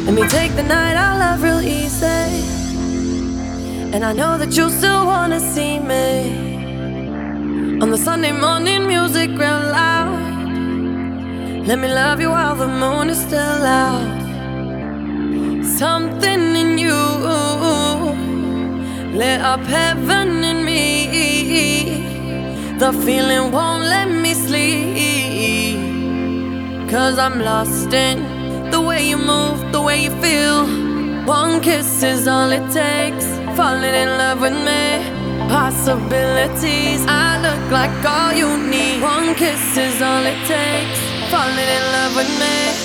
Let me take the night out love real easy. And I know that you still wanna see me on the Sunday morning music real loud. Let me love you while the moon is still out. Something in you lit up heaven in me. The feeling won't let me sleep, 'cause I'm lost in the way you move, the way you feel. One kiss is all it takes. Falling in love with me. Possibilities, I look like all you need. One kiss is all it takes. Falling in love with me.